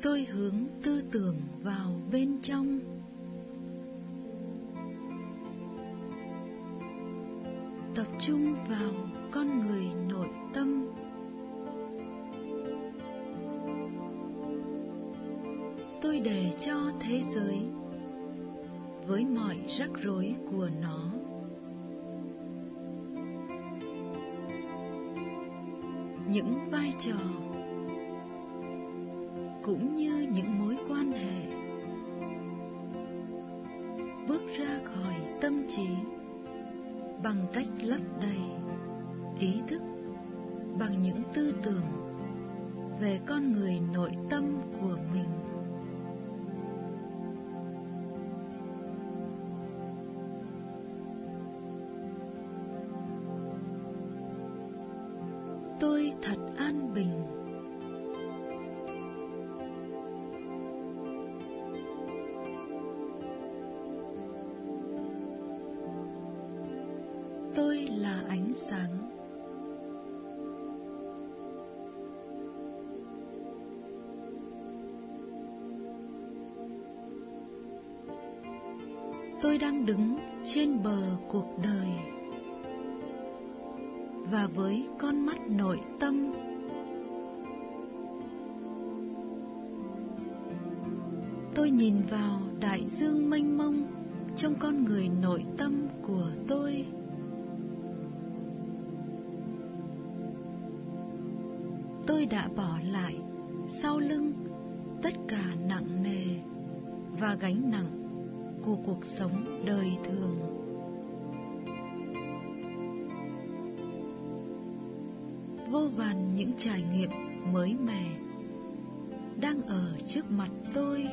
Tôi hướng tư tưởng vào bên trong, tập trung vào con người nội tâm. Tôi để cho thế giới với mọi rắc rối của nó những vai trò cũng như những mối quan hệ bước ra khỏi tâm trí bằng cách lấp đầy ý thức bằng những tư tưởng về con người nội tâm của mình. Tôi thật an bình. Tôi là ánh sáng. Tôi đang đứng trên bờ cuộc đời và với con mắt nội tâm tôi nhìn vào đại dương mênh mông trong con người nội tâm của tôi. Tôi đã bỏ lại sau lưng tất cả nặng nề và gánh nặng của cuộc sống đời thường. Vô vàn những trải nghiệm mới mẻ đang ở trước mặt tôi.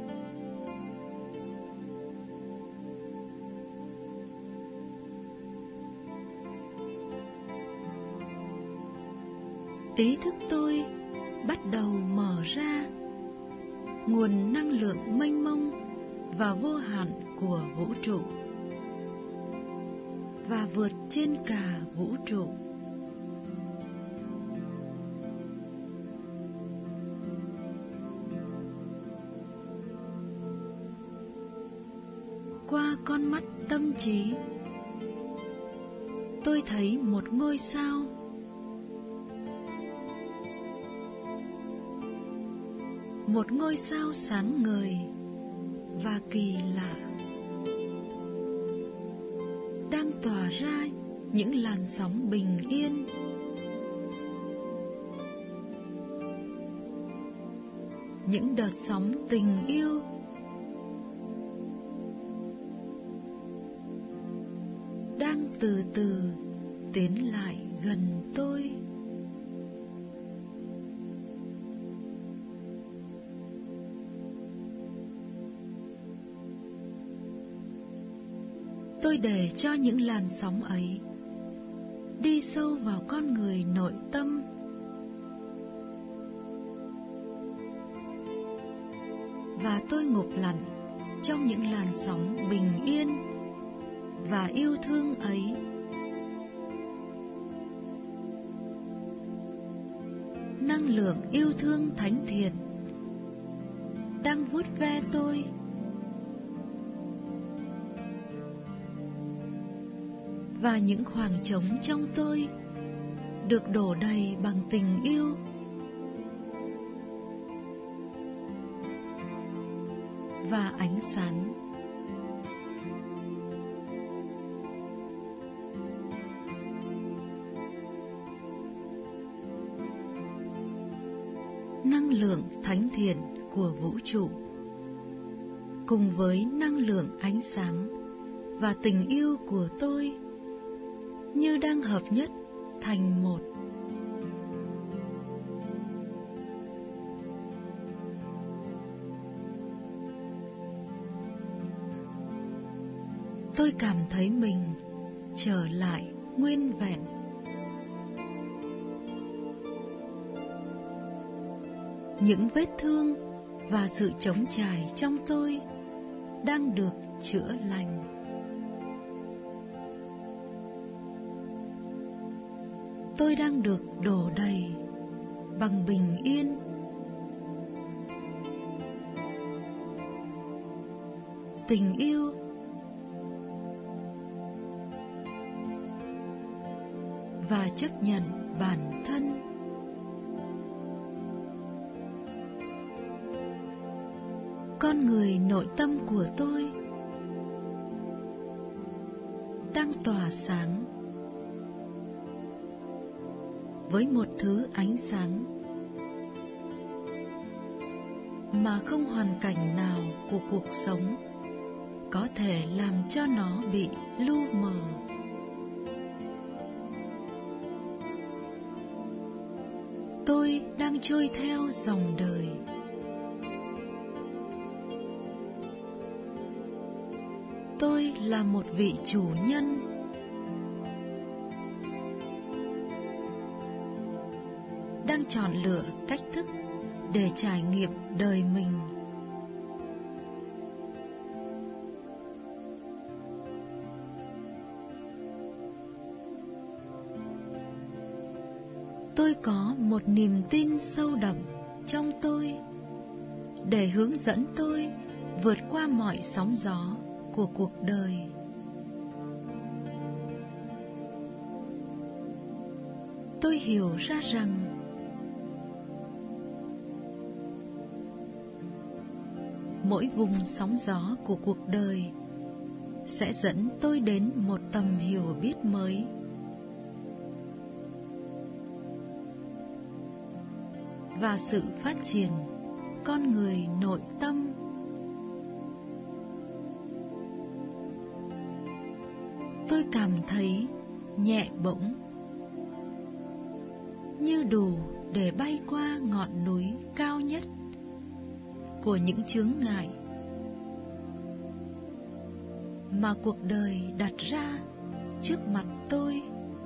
Ý thức tôi bắt đầu mở ra nguồn năng lượng mênh mông và vô hạn của vũ trụ và vượt trên cả vũ trụ. Qua con mắt tâm trí, tôi thấy một ngôi sao. Một ngôi sao sáng ngời và kỳ lạ, đang tỏa ra những làn sóng bình yên. Những đợt sóng tình yêu đang từ từ tiến lại gần tôi. Tôi để cho những làn sóng ấy đi sâu vào con người nội tâm. Và tôi ngụp lặn trong những làn sóng bình yên và yêu thương ấy. Năng lượng yêu thương thánh thiện đang vuốt ve tôi. Và những khoảng trống trong tôi được đổ đầy bằng tình yêu. Và ánh sáng. Năng lượng thánh thiện của vũ trụ cùng với năng lượng ánh sáng và tình yêu của tôi như đang hợp nhất thành một. Tôi cảm thấy mình trở lại nguyên vẹn. Những vết thương và sự trống trải trong tôi đang được chữa lành. Tôi đang được đổ đầy bằng bình yên. tình yêu. Và chấp nhận bản thân. Con người nội tâm của tôi đang tỏa sáng với một thứ ánh sáng mà không hoàn cảnh nào của cuộc sống có thể làm cho nó bị lu mờ. Tôi đang trôi theo dòng đời. Tôi là một vị chủ nhân. Đang chọn lựa cách thức để trải nghiệm đời mình. Tôi có một niềm tin sâu đậm trong tôi để hướng dẫn tôi vượt qua mọi sóng gió của cuộc đời. Tôi hiểu ra rằng mỗi vùng sóng gió của cuộc đời sẽ dẫn tôi đến một tầm hiểu biết mới. Và sự phát triển con người nội tâm. Tôi cảm thấy nhẹ bỗng, như đủ để bay qua ngọn núi cao nhất của những chướng ngại mà cuộc đời đặt ra trước mặt tôi.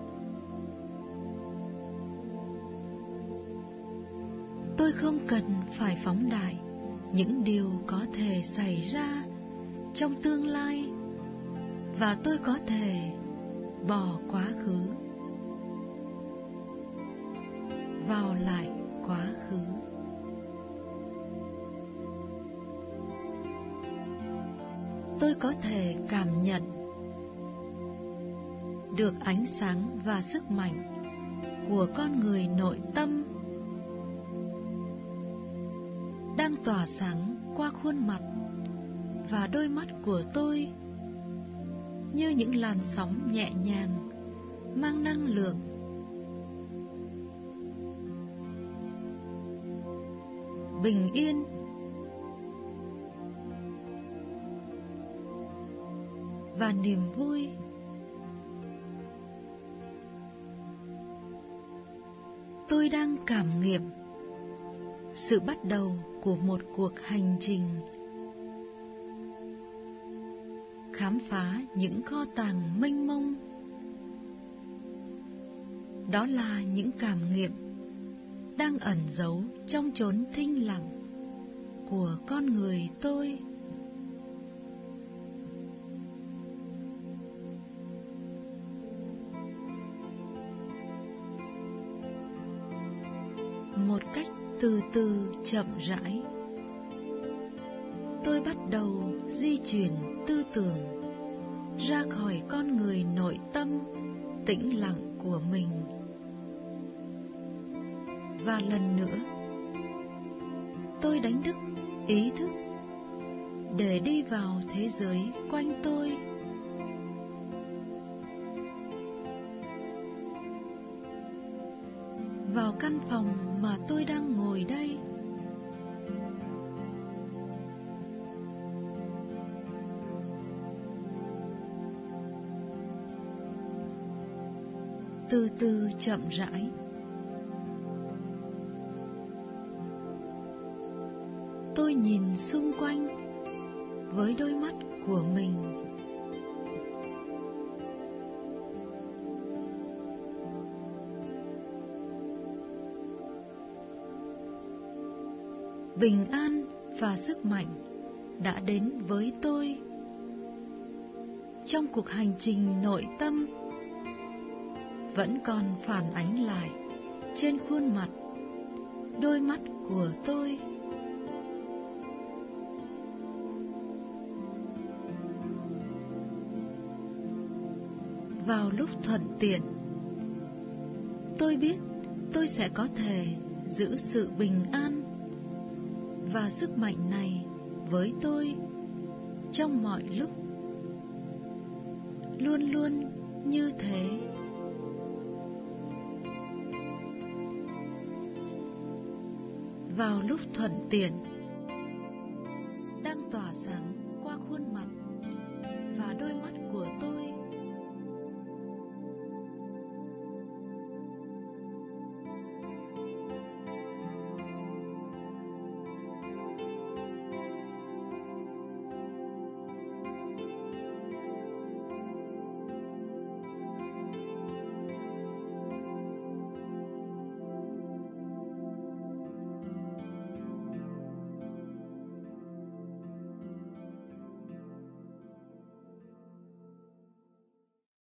Tôi không cần phải phóng đại những điều có thể xảy ra trong tương lai, và tôi có thể bỏ quá khứ, vào lại quá khứ. Tôi có thể cảm nhận được ánh sáng và sức mạnh của con người nội tâm đang tỏa sáng qua khuôn mặt và đôi mắt của tôi, như những làn sóng nhẹ nhàng mang năng lượng. Bình yên và niềm vui. Tôi đang cảm nghiệm sự bắt đầu của một cuộc hành trình khám phá những kho tàng mênh mông. Đó là những cảm nghiệm đang ẩn giấu trong chốn thinh lặng của con người tôi. Một cách từ từ chậm rãi, tôi bắt đầu di chuyển tư tưởng ra khỏi con người nội tâm tĩnh lặng của mình. Và lần nữa, tôi đánh thức ý thức để đi vào thế giới quanh tôi. Vào căn phòng mà tôi đang ngồi đây, từ từ chậm rãi, tôi nhìn xung quanh với đôi mắt của mình. Bình an và sức mạnh đã đến với tôi trong cuộc hành trình nội tâm, vẫn còn phản ánh lại trên khuôn mặt, đôi mắt của tôi. vào lúc thuận tiện. Tôi biết tôi sẽ có thể giữ sự bình an và sức mạnh này với tôi trong mọi lúc, luôn luôn như thế. Vào lúc thuận tiện đang tỏa sáng qua khuôn mặt và đôi mắt của tôi